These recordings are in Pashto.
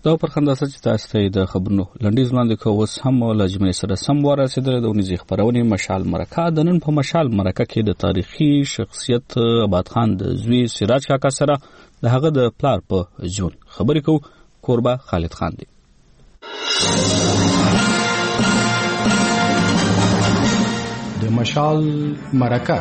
دا پر خنداسه چې تاسو ته د خبرونو لنډیز وړاندې کوو. اوس هم له جملې سره سم ورسېدل د ونیزې خپرونې مشال مرکه. د نن په مشال مرکه کې د تاریخي شخصیت آباد خان د زوی سراج کاکا سره د هغه د پلار په ژوند خبرې کوو. کوربه خالد خان دی. د مشال مرکه.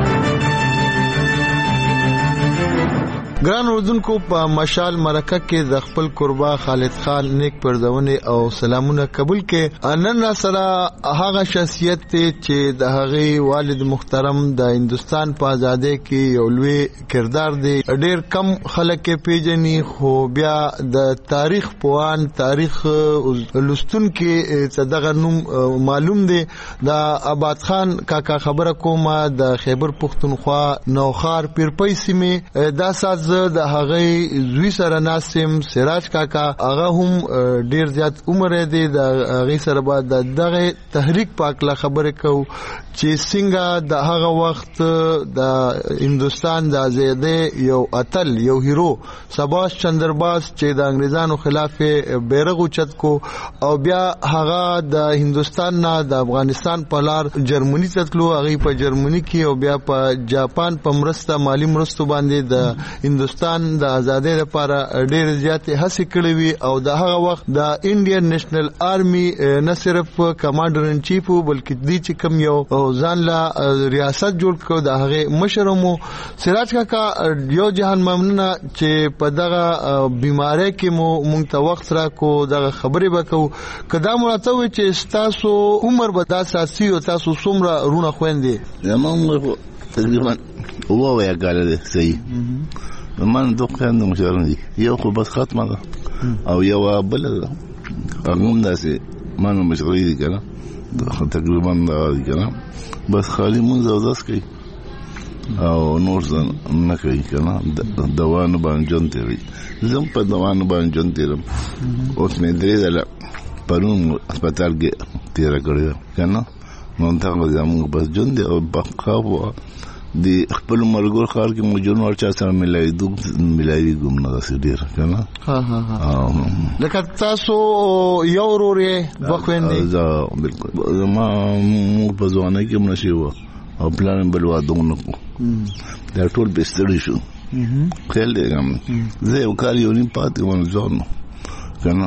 ګران اوردونکو، په مشال مرکه کې د خپل قربا خالد خان نیک پرځونه او سلامونه قبول کې. نن را سره هغه شخصیت چې د هغه والد محترم د هندستان په آزادۍ کې یو لوی کردار دی. ډېر کم خلک پیژني، خو بیا د تاریخ پوهان تاریخ لستون کې دغه نوم معلوم دی. د آباد خان کاکا خبره کومه د خیبر پختونخوا نوخار پیرپی سیمه. دا ساز د هغه زوی سره ناسم سراج کاکا، هغه هم ډیر زیات عمر دی. د هغه سره بعد دغه تحریک پاکله خبره کو چې څنګه د هغه وخت د هندستان د آزادۍ یو اتل، یو هیرو سباش چندر باز چې د انګریزانو خلاف بیرغ اوچت کو او بیا هغه د هندستان نه د افغانستان په لار جرمني ته تلو. هغه په جرمني کې او بیا په جاپان په مرسته مالی مرستو باندې د هندستان د آزادۍ لپاره ډېر زیات هڅې کړې وي. او د هغه وخت د انډین نېشنل آرمي نه صرف کمانډر ان چیف بلکې دی چې کوم یو ځان لا ریاست جوړ کړ، د هغه مشر مو سراج کاکا. یو جهان ممنونه چې په دغه بیماری کې مو مونږ ته وخت راکو، دغه خبرې وکړو. کدا مراته وي چې تاسو عمر به دا ساسي او تاسو څومره رونه خويندې؟ زمونږ تقریبا وو یا ګاله صحیح. من دوه خاندو مشران دي، یو خو بس ختمه ده او یو بل ده. هغه داسې مانو مشري دي کنه، تقریبا ده کنه. بس خالی مونږ زوداس کوي او نور ځان نه کوي کنه. دوانو باندې جون تیری زم په دوانو باندې جون تیرم. اوس مې درې دله پرون هسپتال کې تیر کړی کنه. نو ته زموږ بس جون دی او بقاو دی خپل ملګر خار کې موجود ورچا سره ملایي ګم نه سړي کنه. لکه تاسو یو ورورې وخويندې؟ دا بالکل ما مو په ځوانه کې منشي و او پلان بل وادونه کو. دا ټول بستړي شو خل دی ګم زه یو کال یو نیم پاتې ونه ځون کنه.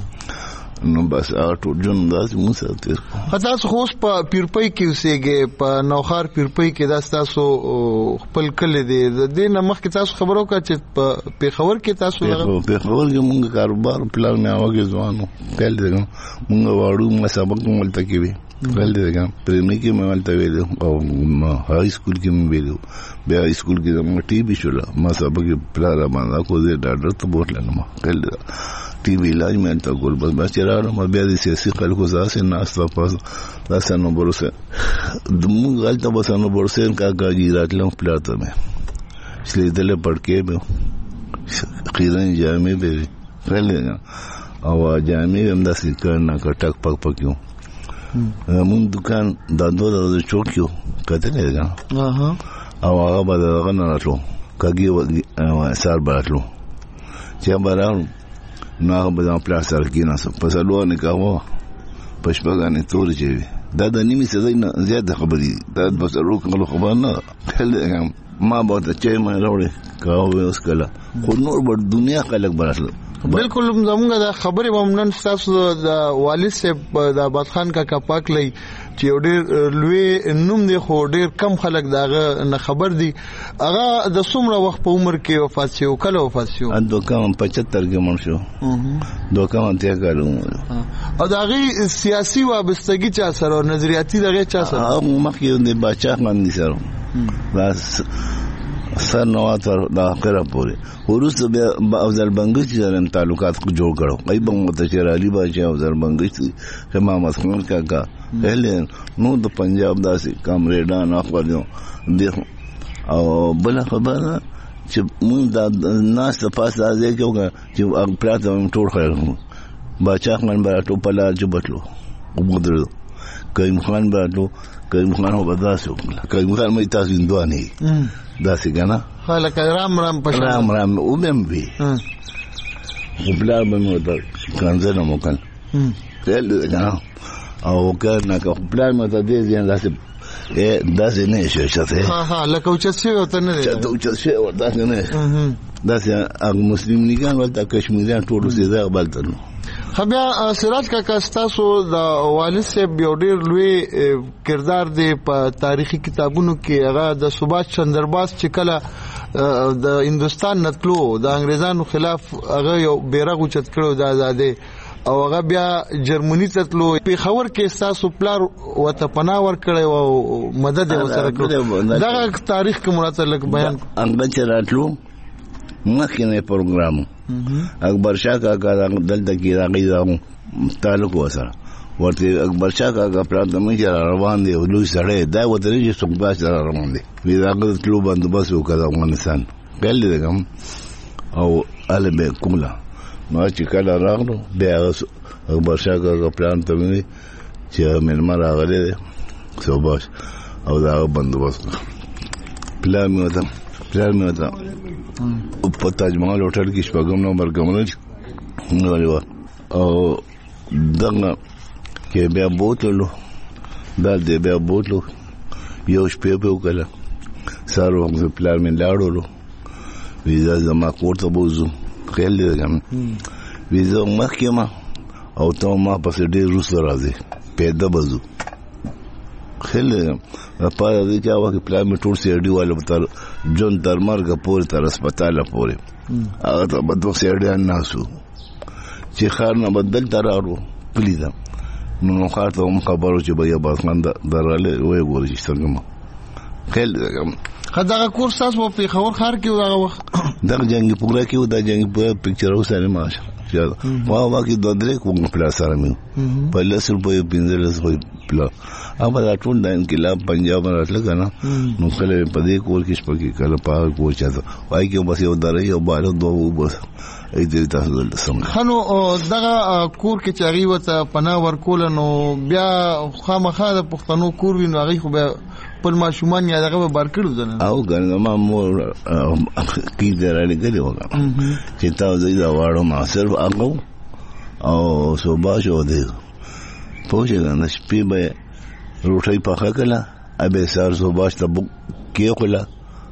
نو بس اټو جون داس موسی تیر. تاسو خو په پیرپی کې اوسېږئ، په نوخار پیرپی کې دا تاسو خپل کلی دی. د دې نه مخکې تاسو خبرو کا چې په پیښور کې تاسو پیښور کې مونږ کاروبار پلان نه واګې ځوانو کل دی مونږ واړو مسابقه مولته کې وی کل دی پرېمنی کې مولته ویلو او هاي سکول کې مې ویلو. بیا سکول کې مونږ ټي بي شولا مسابقه پلان باندې کو دې ډاډر ته بوتل نه کل دی ټي وی علاج مې ته ګول بس چراره ما بیا د سیاسي خلکو ځاسه ناست پاس داسنو برسه دمو غلطه بسنو برسه کا گاجی راتلم پلاته مې سلیدل پړکې به خیرن جامې به فعلا او جامې هم داسې کرنا کټک پک پکيو. مون دکان دادو د چوکیو کته نه او هغه به دغه نه راتلو کګي سار براتلو چې برانو نو هغه به د پلاس سره کې نه په سلوانه کاوه پښپغانې تور چي دا د نیمه سزا نه زیاته خبرې دا بس روکلو خبر نه کله ما به ته چې ما راوړې کاوه اوس کله خو نور بر دنیا خلک براتل. بالکل زمونږ د خبرې ومنن تاسو د والد صاحب د آباد خان کاکا پاک لای چې یو ډېر لوی نوم دی، خو ډېر کم خلک داغه نه خبر دي. هغه د څومره وخت په عمر کې وفات شو؟ کله وفات شو؟ دوکه 75 کې مړ شو. دوکه مانته کارو او داغه سیاسي وابستګي چا سره او نظریاتي دغه چا سره؟ مخکې د بچا باندې سره بس سر نواتر دا اخره پوری ورسته بیا افضل بنگش سره تعلقات جوړ کړو. ای به متشر علي باچا افضل بنگش امام اسمان کاکا هلن نو د پنجاب داسې کامریډان اخوالو دیخ او بل خبره چې مونږ د ناس ته پاس راځي چې پلاټ ټول خلک باچا خان براتو پلا جبتلو وګدرو کریم خان براتو کریم خان هو بداسو کریم خان مې تاسو اندواني داسې کنه خلک رام رام پښه رام رام ومم وی خپل به مو ته کنځنه مو کړ تل نه او کنه خپل مو ته دې ځین داسې نه شي شته ها لکه چې څه وته نه چې څه وته نه داسې مسلمان نیګان ولته کشمیریان ټول سیده غبلتنو بیا سراج کاکا ستاسو د والد صاحب یو ډیر لوی کردار دی په تاریخي کتابونو کې هغه د سباش چندر بوس چې کله د هندستان نتلو د انګريزانو خلاف هغه یو بیرغ اوچت کړو د آزادۍ او هغه بیا جرمني ته تلو پیښور کې ستاسو پلار وته پناه ورکړی او مدد یې وسره کړو دا تاریخ کې متعلق بیان انګريز راتلو مخکنه پروګرام اکبر شاه کاکا دلته کې راغی تعلق وسره ورته اکبر شاه کاکا پرانته مې روان دی لوی سړی دا وته چې څوک باش روان دی وی راغله تلو بندوبست وکړ افغانستان بل دې او البه کوملا نو چې کله راغلو بیا اکبر شاه کاکا پرانته مې چې مېلمه راغلی صوباش او دا بندوبست پلان مې وته په تاج محل هوټل کې شپږم نمبر کمره او دغه کې بیا بوتلو دې بیا بوتلو یو شپه په وکړه سارو هم پلان مې لاړو ویزا زما کوټه بوزو خیال دې کوم ویزا محکمه او ته ما پسې ډېر روس راځي پیدا بزو خیال په دې کې هغه پلان مې ټول سي ډي والو تر جون تر مرګ پورې تر هسپتال پورې هغه ته په دوه سي ناسو چې خار نه بدل ترارو پلیدا نو خار ته هم خبرو چې بیا باسمان دراله وې ګورې چې څنګه خل خدای کورس تاسو په خبر خار کې دا وخت دا جنگي پورا کې دا جنگي پورا پکچر اوسه ماشه ما کې دوه درې کوم پلاس سره مې په لاسو په پینځل سره پلا هغه دا ټول د انقلاب پنجاب راتل کنه نو کله په دې کور کې شپږ کله په کور چاته وای کې بس یو درې یو بار دوه بس ای دې تاسو سم خنو دغه کور کې چاغي وته پناه ورکول نو بیا خامخا د پښتنو کور وینو هغه خو به پر ماشومان یا دغه بار کړو ځنه او ګنه ما مور کی درانه کړي وګا چې تاسو دا واړو ما صرف هغه او صبح شو دی پوهه نه شپې به روټي پخا کله ابه سار صبح ته کې کله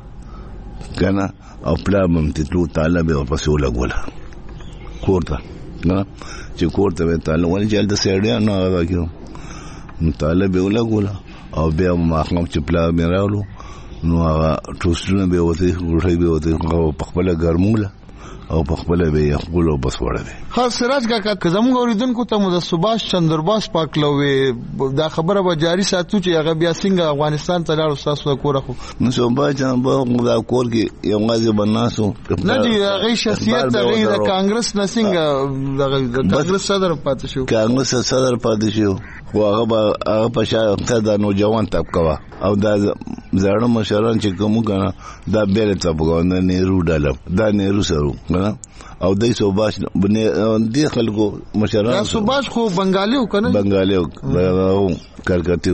کنه او پلان ته تو طالب او پسو لګوله کوړه نه چې کوړه به طالب ولې جلد سړیا نه راکیو نو طالب یې لګوله او بیا ما کوم چې پلان مې راولو نو هغه ټوسټونه به وته روټي به وته او په خپل ګرموله او په خپل به خپل بس وړه ها سراج کاکا زموږ اوریدونکو ته مو د سباش چندر بوس پاکلوي دا خبره به جاری ساتو چې هغه بیا څنګه افغانستان ته لاړ تاسو کوره خو نو سباش چندر بوس دا کور کې یو غازی بناسو نه دی هغه شخصیت هغه د کانګرس نه څنګه د کانګرس صدر پاتې شو کانګرس صدر پاتې شو خو هغه په شاته د نوجوان طبقه او دا زړه مشران چې کوم کنه دا بیل طبقه نه نهرو ډاله دا نهرو سره او دای سباش دې خلکو مشران دا سباش خو بنگالیو کنه بنگالیو دا کلکتیو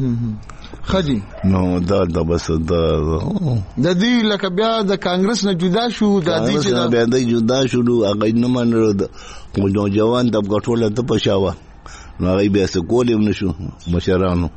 خدي نو دا بس دا د دې لکه بیا د کانګرس نه جدا شو د دې چې بیا د جدا شو هغه نه منلو نوجوان طبقه ټول ته پښاوه نو هغه بیا څه کولم نشو مشرانو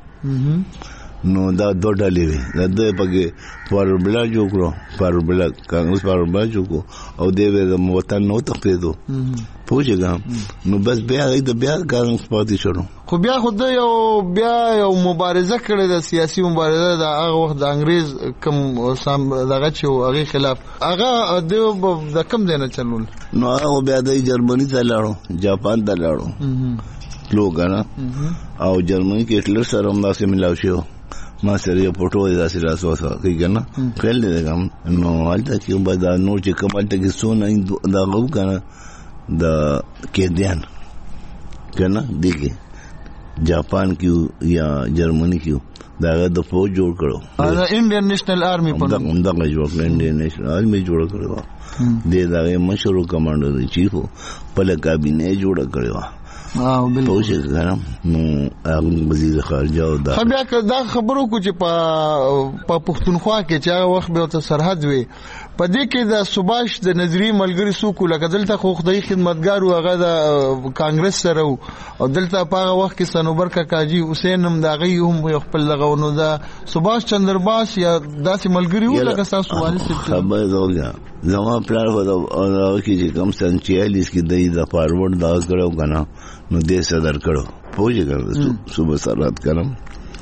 نو دا دوه ډلې وي دا پکې فاربلا جوړو فاربلا کانګرس فاربلا جوړو او دې د وطن نو تخفیدو پوهیږم نو بس بیا د بیا کانګرس پاتې شو خو بیا خو بیا یو مبارزه کړې د سیاسي مبارزه د هغه وخت د انګريز کوم دغه چې هغه خلاف هغه د کم دینه چلول نو هغه بیا د جرمني ته لاړو جاپان ته لاړو لوګانا او جرمني کې هټلر سره هم داسې ملاو شو ما سره یو پټو داسې راسوسه کوي کنه خل دې کوم نو حالت کې بعد نور چې کومه ته کې سونه دا غو کنه د کېدیان کنه دغه جاپان کې یا جرمني کې دا د فوج جوړ کړو دا انډین نېشنل آرمي په نوم دا جوړ کړ انډین نېشنل آرمي جوړ کړو د دا مشهور کمانډر چیف په کابینه جوړ کړو بالکل نو وزیر خارجه او دا بیا دا خبرو کو چې په پښتونخوا کې چې هغه وخت به ته سرحد وي پدې کې د سباش د نظری ملګری سوکو لکه دلته خو خدای خدمتګار او هغه د کانګرس سره او دلته په هغه وخت کې سنوبر کاکاجي حسین هم دا غي هم خپل لغونو دا سباش چندر باس یا داسې ملګری و لکه تاسو والي خبر زوګه زما پلان و دا کې کم سن 46 کې د فارورډ دا کړو کنه نو دې صدر کړو پوجي کړو صبح سرات کړم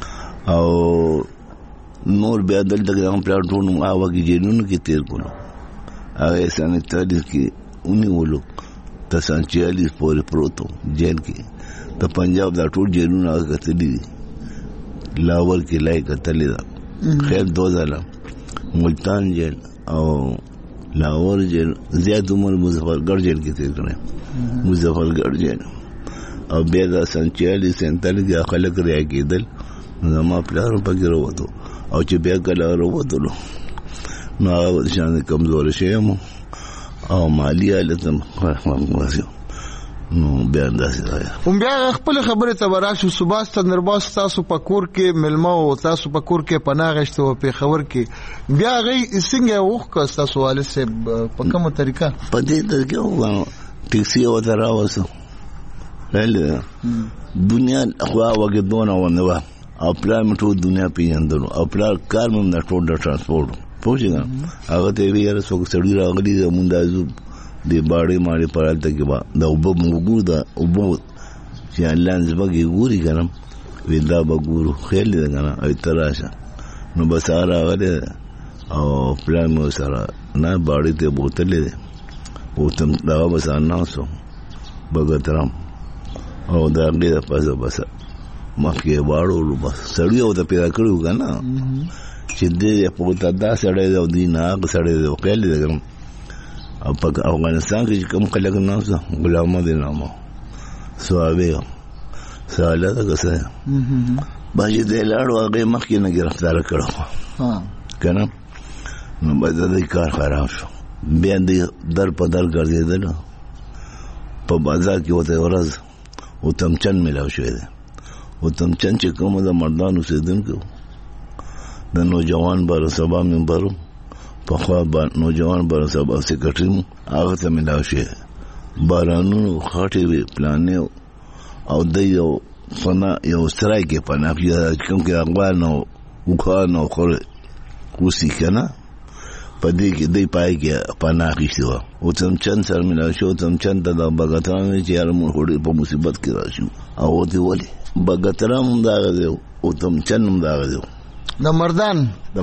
او نور بیا دلته کوم پلان ټول نو هغه کې جنونو کې تیر کولو هغه سن 43 کې اونې ولو ته سن 46 پورې پروتو جیل کې ته پنجاب دا ټول جنونو هغه کتلې لاور کې لای کتلې دا خیر 2000 ملتان جیل او لاور جیل زیات عمر مظفرګړ جیل کې تیر کړم مظفرګړ جیل او بیا دا سن 46 47 کې خلک ریا کېدل زما پلان پکې وروته او چې بیا کله وروتلو نو هغه شان کمزور شیم او مالی حالت واسه نو بیا اندازې هم بیا خپل خبره تبراشو سباس تندرباس تاسو په کور کې ملما او تاسو په کور کې پناه غشته او په خبر کې بیا غي څنګه وښه تاسو والي سه په کومه طریقه په دې طریقه وګورم ټیکسي او تراوسه دنیا خو هغه دونه ونه او پلان مټو دنیا پیژندلو او پلان کار مم نه ټول د ترانسپورت پوهیږم هغه ته ویره څوک سړی راغلی د مندازو د باړې ماړې پرالته کې با د وب موګو دا وب چې لانز بګي ګوري کنه ودا بګورو خېل دې کنه او تراشه نو بس راغله او پلان مو سره نه باړې ته بوتلې او تم دا بس اناسو بګترم او دا دې پاسه بس مخکې واړو بس سړی او ته پیدا کړو کنه چې دې په تدا سړی او دینه سړی او خېل دې او په افغانستان کې کوم خلک نه غلامه دي نامو سوابه سواله ده څه باندې د لاړو هغه مخکې نه گرفتار کړو کنه نو باید د کار خراب شو بیا دې در په در ګرځیدل په بازار کې وته ورځ او تمچن ملاو شوی دی او تمچن چې کوم د مردانو سیدونکو د نوجوان بار سبا منبرو په خوا نوجوان بار سبا سیکرټری هغه ته ملاو شوی بارانونو خاطی وی پلانې او د یو فنا یو سترایګ په نافیا کوم کې اغوانو وکانو خور کوسی کنه په دې کې دای پای کې پناه کیشو او تمچن سره ملاو شو تمچن ته د بغاتران چې یارمو هډې په مصیبت کې راشو او دی ولی بغاتران دا غو او تمچن دا غو د مردان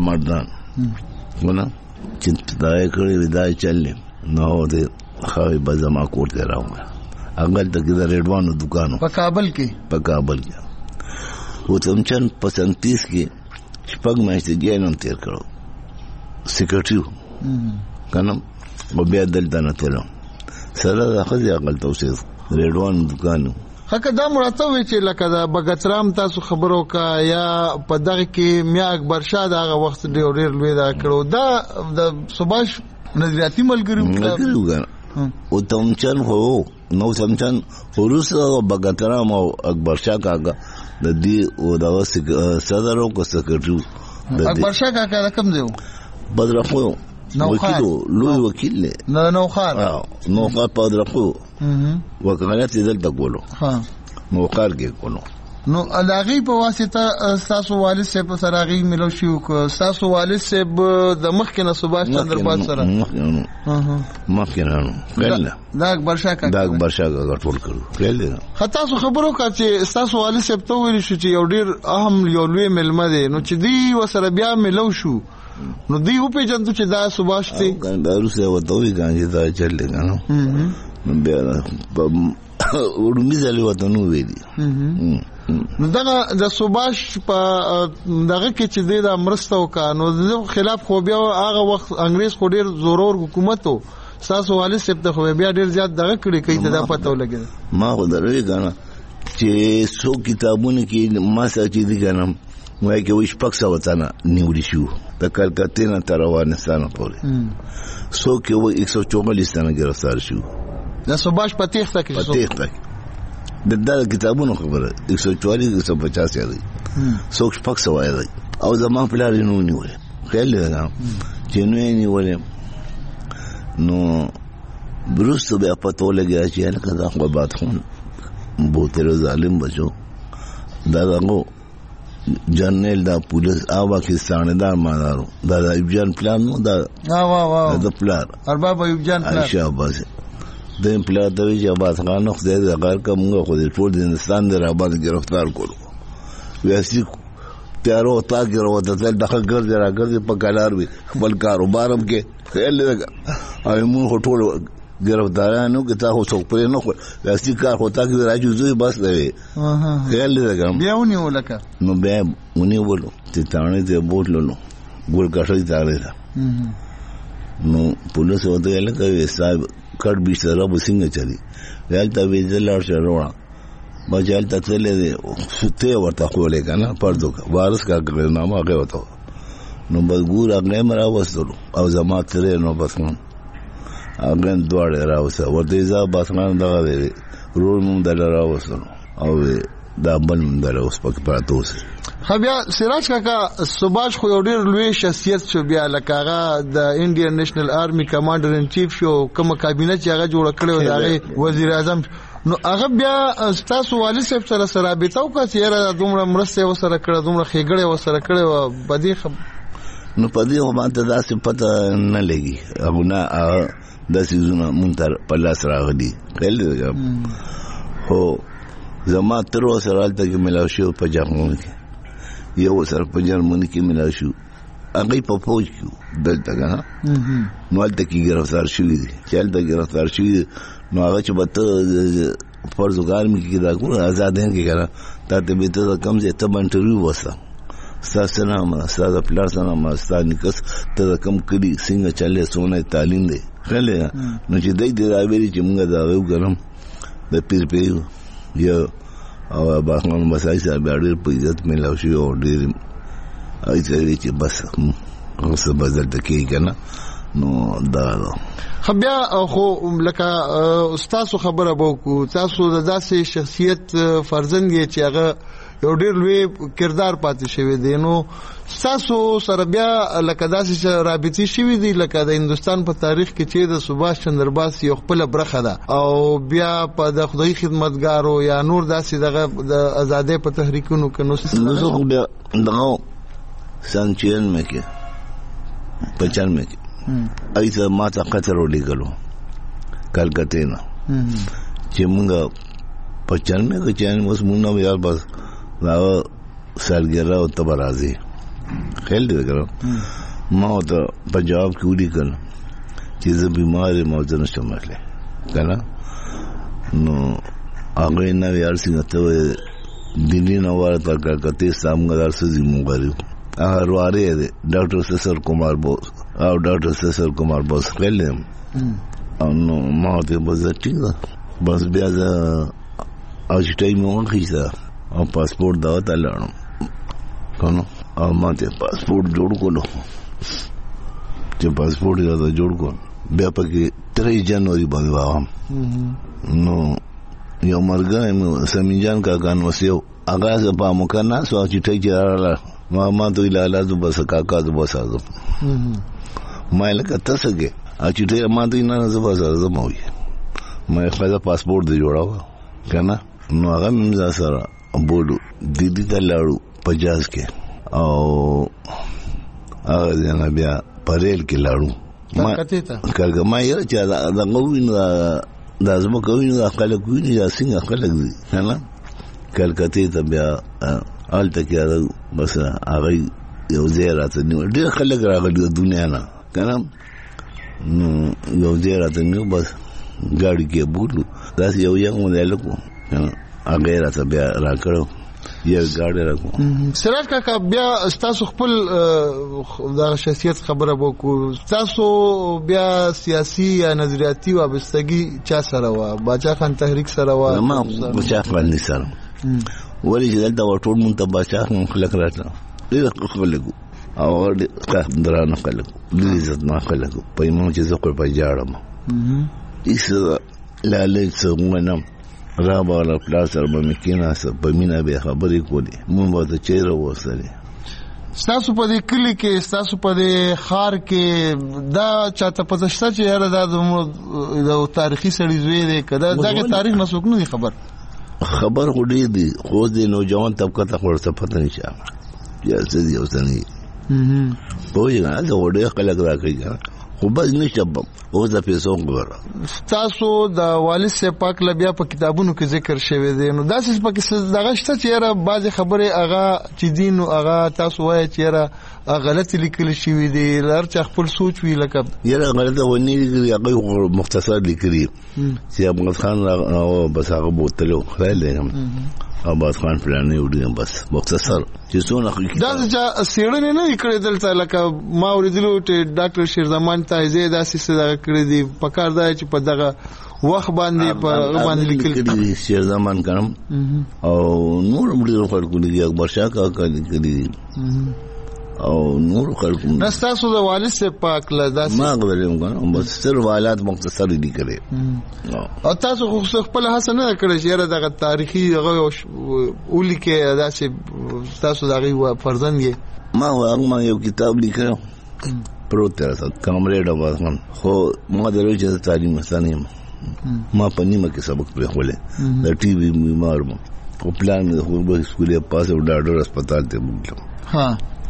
ونه چې دا کړی ودای چلې نو دې خوي بزما کوټه راوړه هغه د کده ریډوانو دکانو په کابل کې او تمچن په 37 کې شپږ میاشتې جیلون تیر کړو سیکرټریو کنه او بیا دلته نه تلو سره د خځې عقل توصیف ریډوانو دکانو هکه دا مراتب چې لکه دا بغترام تاسو خبرو کا یا په دغه کې میا اکبر شاه دغه وخت ډیر لوی دا کړو دا د سباش نظریاتي ملګری او تمچن هو نو تمچن ورسره بغترام او اکبر شاه کاغه د دې او د صدر او سکرټریو اکبر شاه کاغه کوم دی بدرخو لوی وکیل نه نوخار بدرخو وکالت دلته کولو موقار کې کولو نو الاغي په واسطه تاسو والد صاحب سره غي ملو شو تاسو والد صاحب د مخکنه سباش چندر باز سره مخکنه کله دا اکبر شاه کا ټول کړو کله خطا سو خبرو کا چې تاسو والد صاحب ته ویل شو چې یو ډیر اهم یو لوی ملمه دی نو چې دی وسره بیا ملو شو نو دی په جنتو چې دا سباش دی دا روسه وته غانځي دا چلې کنه نو بیا په ورمزالي وته نو ویلي نو دا د سباش په دغه کې چې د امرستو کانو د خلاف خو بیا هغه وخت انګريز خو ډیر زورور حکومت وو تاسو والد صاحب ته خو بیا ډیر زیات دغه کړی کوي ته دا پته ولګي ما خو درې غاڼه چې سو کتابونه کې ما ساتي دي کنه وای کې وښ پکسا وتانا نیولې شو د کلکتې نه تر افغانستان پورې سو کې و 144 تنه گرفتار شو د سباش پتیخته کې د کتابونو خبره 144 150 دی سو پکسا وای او زما پلان نه نیولې خیال نه چې نه نیولې نو بروسته بیا پتو لګیا چې هلکه دا خو بادخون بوتل ظالم بچو دا دغه جنرال دا پولیس پاکستان دا مادارو دا ایوب جان پلان نو دا وا دا پلان ارباب ایوب جان پلان شاباس د پلان د وی جواب خان خو د غیر کومه خو د ټول هندستان د رابط گرفتار کړو ویسي تیارو تا ګرو ته دغه ګرځي راګرځي په کالار وی خپل کاروبارم کې خیال لګا او موږ ټول گرفتارانو کې تا خو څوک پرې نه خو ویسي کار هوتا کې راځي زوی بس دی خیال لګا بیا ونی ولکه نو بیا ونی ولو ته تانه ته بوتلو ګول کاټي تاړه نو پولیس وته لکه صاحب کډ به سره وسنګ چلی ولته ویزلار شروع بجال ته تلې ته ورته خولې کنه پردو وارث کا نامه هغه وته نو بګور هغه مرا وستلو او زما ترې نو بس نو هغه دوړ راوسه ورته ځا باسمان دا وی رول مون دل راوسلو او دا بل مون دل اوس پک پاتوس بیا سراج کاکا سباش خو یو ډیر لوی شخصیت شو بیا لکه د انډین نېشنل آرمي کمانډر ان چیف شو کوم کابینه چې هغه جوړ کړو دا وزیر اعظم نو هغه بیا تاسو والد صاحب سره رابطه وکړه چې را دومره مرسته وسره کړه دومره خېګړې وسره کړه بدی نو پدې هم ته داسې پته نه لګي هغه نه داسې زونه مونږ په لاس راغلي کله هو زما تر اوسه راځي چې ملاو شو په جامو کې یو سر په جرمني کې ملا شو هغه په فوج کې دلته کنه نو الته کې گرفتار شوی دي چلته گرفتار شوی نو هغه چې بته فرزګار مې کې دا کو آزاد هن کې کنه ته به ته کم زه ته انټرویو وسه ساسنا ما ساده پلاسنا ما ستاني کس ته کم کړي څنګه چلے سونه تعلیم دی خله نو چې دای دی راوړي چې موږ دا وګورم د پیر پیو یو او باخمن مسای سره ډېر په عزت ملاو شي او ډېر ایڅې چې بس اوس بدل تکي کنه نو دا بیا خو لکه استاد خبره بوکو تاسو د داسې شخصیت فرزند یې چې هغه یو ډېر لوی کردار پاتې شوی دی نو تاسو سره بیا لکه داسې رابطې شوی دی لکه د هندستان په تاریخ کې چې د سباش چندر باس یو خپل برخه ده او بیا په د خدای خدمتګارو یا نور داسې دغه د آزادۍ په تحریکونو کې نو زه خو بیا دغه سانچین مې کې پچان مې کې ایسه ما ته قطر ولېګلو کلکته نه چې موږ پچان مې کې چې اوس موږ نو یار بس دا سالګرا او تبرازي خیال دی وکړه ما ته پنجاب کې وډی کړ چې زه بیمار موجود نشم مخله کنه نو هغه نه یار څنګه ته دلی نو ورته کلکته سامګر سزي مونږ واره دی ډاکټر سسر کومار بوس او ډاکټر سسر کومار بوس خیال او نو ما ته بس ټینګ بس بیا او چې ټایم مونږ خيسه او پاسپورت دا ته لاړم کنه او ماته پاسپورت جوړ کولو چې پاسپورت دا جوړ کو بیا پکې 3 جنوري باندې وام نو یو مرګ سمینجان کا کان وسیو اغاز په مکنه سو چې ټی جره ما ته لاله د بس کاکا د بس ازم ما لکه تاسګه چې ټی ما ته نه زبا ازم وي ما خپل پاسپورت دی جوړاو کنه نو هغه مزه سره بولو دیدی ته لاړو پجاز کې او هغه ځنه بیا پریل کې لاړو ما کله ما یې چې دا غوینه دا زما کوینه خلک کوینه څنګه خلک دي نه کلکته ته بیا آلته کې بس هغه یو زیارت نه ډېر خلک راغلي د دنیا نه کنه نو یو زیارت نه بس ګاډي کې بولو دا یو یو مودیل کو هغه راته بیا راکړو یو ګاډي راکو سراج کاکا بیا تاسو خپل د شخصیت خبره وکړو تاسو بیا سیاسي یا نظریاتي وابستګي چا سره وا باچا خان تحریک سره وا ما باچا خان سره ولې چې دلته ټول مونږ ته باچا خان خلک راځي ډېر خلک او ډېر درانه خلک ډېر عزت نه خلک په مو چې زه په جاړم ایسه لاله څنګه را بالا پلاس سره به مکینا سره په مینا به خبرې کولې مونږ به چیرې وسره ستاسو په دې کلی کې ستاسو په دې خار کې دا چاته پته شته چې یاره دا د تاریخي سړي زوی دی کدا ځکه تاریخ نه څوک نه دی خبر وړي دي خو د نوجوان طبقه ته ورته پته نشي یا څه دی اوسنی په یوه نه دا وړي خلک راکړي خو بس نشم او د پیسو غواړم. تاسو د والد سے پاک لبیا په کتابونو کې ذکر شوی دی نو دا څه پکې دغه شته چې یاره بعضی خبره هغه چې دین او هغه تاسو وایي چې یاره غلط لیکل شوی دی لار چې خپل سوچ وی لکه یاره غلطه ونی لیکلي هغه مختصر لیکلي چې ابو خان او بس هغه بوتلو خیال دی آباد خان پلانې وړي بس مختصر چې څونه حقیقت دا چې سیړنه نه کړې دلته لکه ما اوریدلو چې ډاکټر شیرزمان ته زیاده سیسه کړې دي پکار دا چې په دغه وخت باندې په باندې لیکل کړي شیرزمان کړم او نور موږ خلکو دي اکبر شاه کا کړي او نور خلکو نستاسو د والد سے پاک لدا ما غوړم کنه بس صرف حالات مختصر دي کړي او تاسو خو خپل حسن نه کړی چې دغه تاریخي هغه اولی کې داسې تاسو دغه فرزند یې ما یو کتاب لیکم پروت تر کامرې ډوازم خو ما درو چې تعلیم مستانیم ما پنیمه کې سبق په خوله د ټي وي بیمار مو په پلان د خو سکولې پاسه ډاډر هسپتال ته بوتلم ها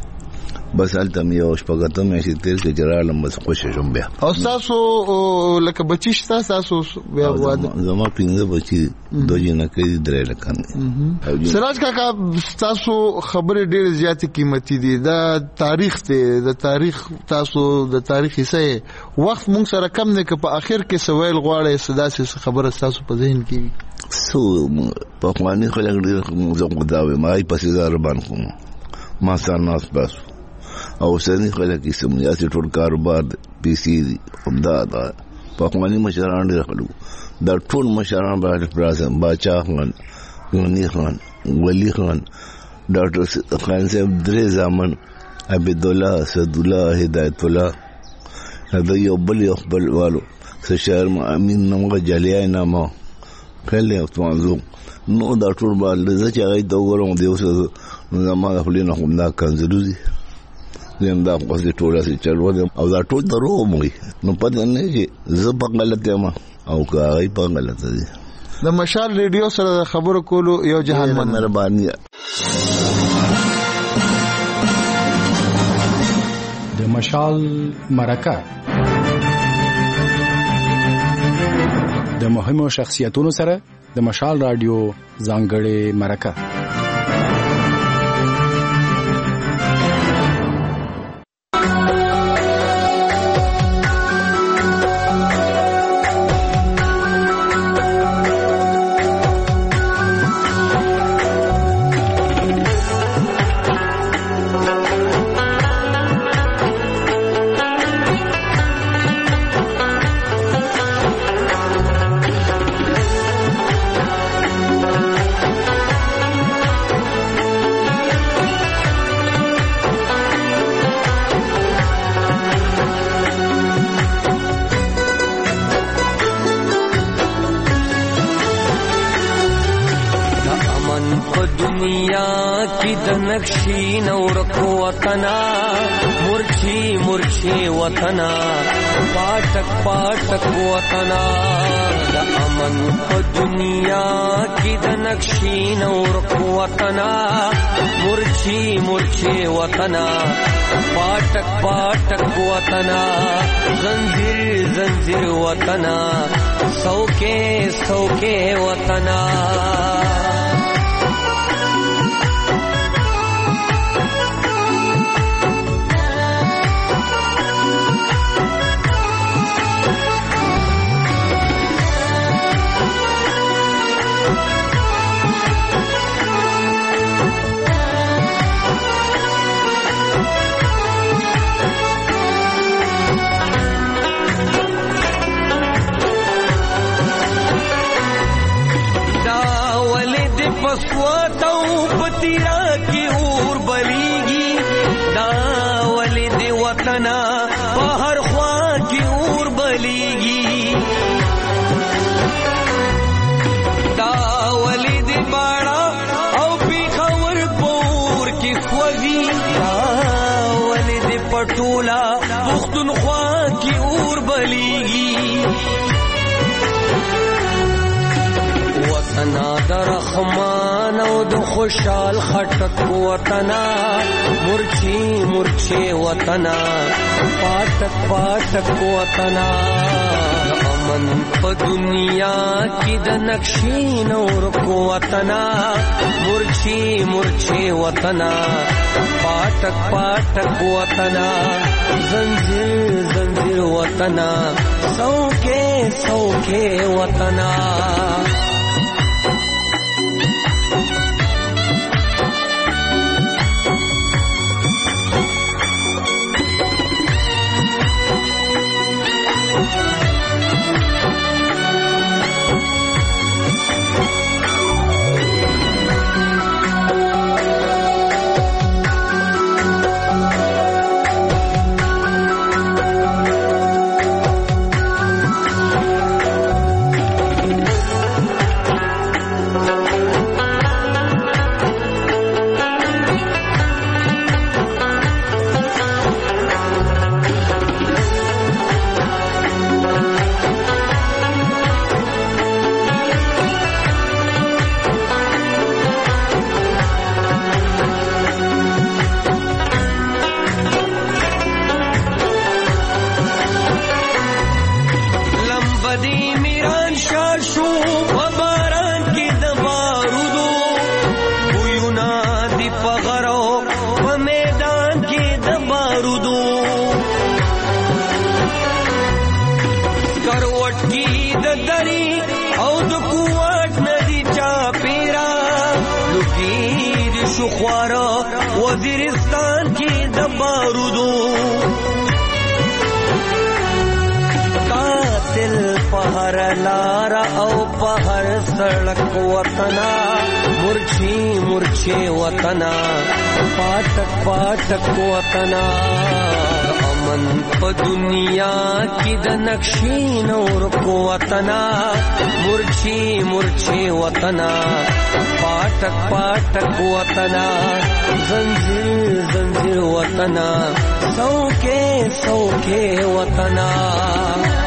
بس الته مې او شپږته مې چې تیر کې جرالم بس خوشې شوم بیا او تاسو لکه بچی شته تاسو بیا واده زما پینځه بچی دوه جنا کې درې لکان سراج کاکا تاسو خبره ډېر زیات قیمتي دي دا تاریخ ته د تاریخ تاسو د تاریخ حصہ وخت مونږ سره کم نه کې په اخر کې سوال غواړي صدا سي خبره تاسو په ذهن کې سو په خواني خلک ډېر زغ داوي ما یې پسې زار باندې کوم ما سره ناس بس او سنی خلک یې سمجاسي ټول کاروبار پی سي دي دا په خواني مشران ډېر خلک دا ټول مشران باندې پرازم باچا خان غنی خان ولی خان ډاکټر خان صاحب درې زامن عبد الله اسد الله هدایت الله دا یو بل والو شهر امین نومه جلیای نامه کله او توانزو نو دا ټول باندې چې هغه دا وګورم دی اوس نو زما خپل نه هم دا کنځلوزي زم دا قصدي ټول اسې چلو او دا ټول درو موي نو پد نه چې زب غلط یم او کوي په غلط دي د مشال ریډیو سره خبرو کولو یو جهان مهرباني د مشال مرکه د مهمو شخصیتونو سره د مشال رادیو ځانګړې مرکه نقشی نور کو وطنا مرچی وطنا پاٹک وطنا دا امن کو دنیا کی دا نقشی نور کو وطنا مرچی وطنا پاٹک وطنا زنجیر وطنا سوکے وطنا پسواتو پتیرا کی اور بلیگی دا ولد وطنا بہر خواہ کی اور بلیگی دا ولد باڑا او پی خور پور کی خوگی دا وطنا د رحمان او د خوشحال خټک وطنا مرچی مرچی وطنا پاټک پاټک وطنا امن په دنیا کې د نقشین اور کو وطنا مرچی مرچی وطنا پاټک پاټک وطنا زنجیر زنجیر وطنا سوکے سوکے وطنا وزیرستان کی د بارودو قاتل پہر لارا او پہر سڑک وطنا مرچی مرچی وطنا پاٹک پاٹک وطنا امن په دنیا کی د نقشین اور کو وطنا مرچی مرچی وطنا پاٹک پاٹک وطنا زنجیر زنجیر وطنا سوکے سوکے وطنا